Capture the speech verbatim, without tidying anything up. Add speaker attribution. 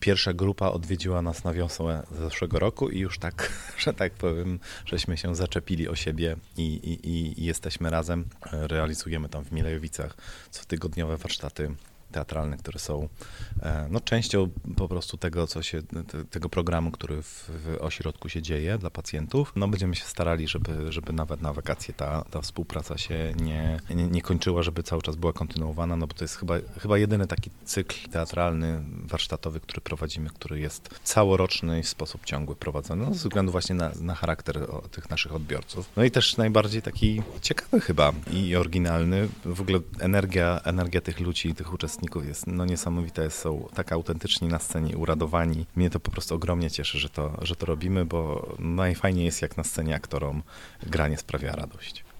Speaker 1: Pierwsza grupa odwiedziła nas na wiosnę zeszłego roku i już tak, że tak powiem, żeśmy się zaczepili o siebie i, i, i jesteśmy razem. Realizujemy tam w Milejowicach cotygodniowe warsztaty teatralne, które są no, częścią po prostu tego, co się, te, tego programu, który w, w ośrodku się dzieje dla pacjentów. No, będziemy się starali, żeby, żeby nawet na wakacje ta, ta współpraca się nie, nie, nie kończyła, żeby cały czas była kontynuowana, no bo to jest chyba, chyba jedyny taki cykl teatralny, warsztatowy, który prowadzimy, który jest całoroczny i w sposób ciągły prowadzony, no, ze względu właśnie na, na charakter o, tych naszych odbiorców. No i też najbardziej taki ciekawy chyba i oryginalny. W ogóle energia, energia tych ludzi, tych uczestników jest no niesamowita, są tak autentyczni na scenie, uradowani. Mnie to po prostu ogromnie cieszy, że to, że to robimy, bo najfajniej jest, jak na scenie aktorom granie sprawia radość.